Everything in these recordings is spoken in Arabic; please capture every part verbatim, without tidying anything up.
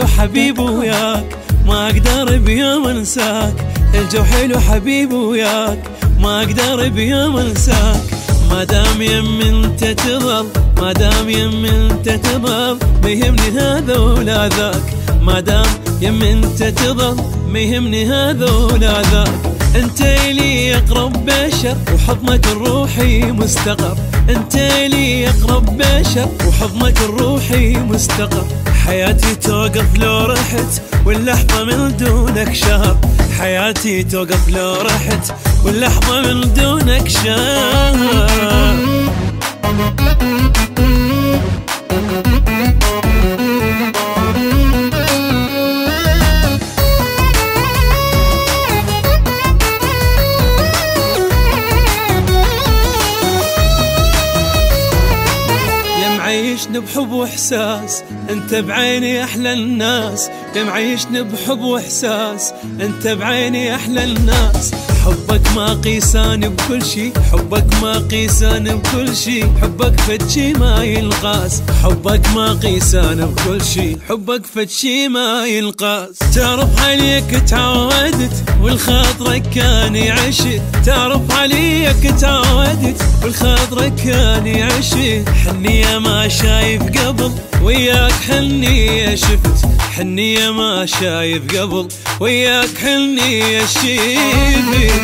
حلو حبيب وياك، ما اقدر بيوم انساك. الجو حلو حبيب وياك، ما اقدر بيوم انساك. ما دام يم انت تظل، ما دام يم انت تظل، ما يهمني هذا ولا ذاك. ما دام يم انت تظل، ما يهمني هذا ولا ذاك. انت لي اقرب بشر وحضنك الروحي مستقر. انت لي اقرب بشر وحضنك الروحي مستقر. حياتي توقف لو رحت واللحظة من دونك شهر. حياتي توقف لو رحت واللحظة من دونك شهر. معيشني بحب واحساس، انت بعيني احلى الناس. يا معيشني بحب واحساس، انت بعيني احلى الناس. حبك ما قيسان بكل شي، حبك ما قيسان بكل شي. حبك فتشي ما ينقاس، حبك ما قيسان بكل شي. حبك فتشي ما ينقاس. تعرف عليك تعودت والخاطرك كان يعشت. تعرف عليك تعودت والخاطرك كان يعشت. حنية ما شايف قبل وياك حنية شفت. حنية ما شايف قبل وياك حنية شفت.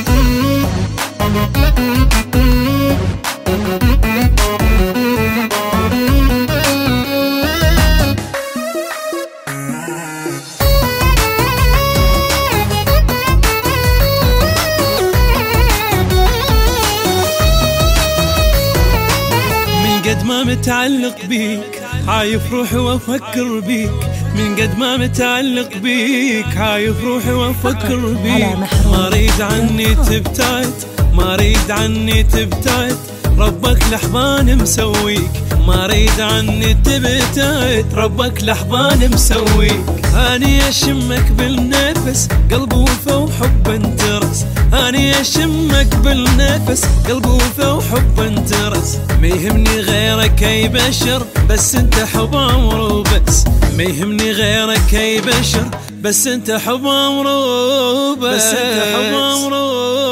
من قد ما متعلق بيك عايف روحي وافكر بيك. من قد ما متعلق بيك عايف روحي وافكر بيك. ما اريد عني تبتعد، ما اريد عني تبتعد. ربك لحظان مسويك، ما اريد عني تبتعد. ربك لحظان مسويك. اني اشمك بالنفس قلب وفا وحب انترس. اني اشمك بالنفس قلب وفا وحب انترس. ما يهمني غيرك اي بشر بس انت حب عمر وبس. ما يهمني غيرك اي بشر بس انت حب عمر وبس. بس انت حب عمر وبس.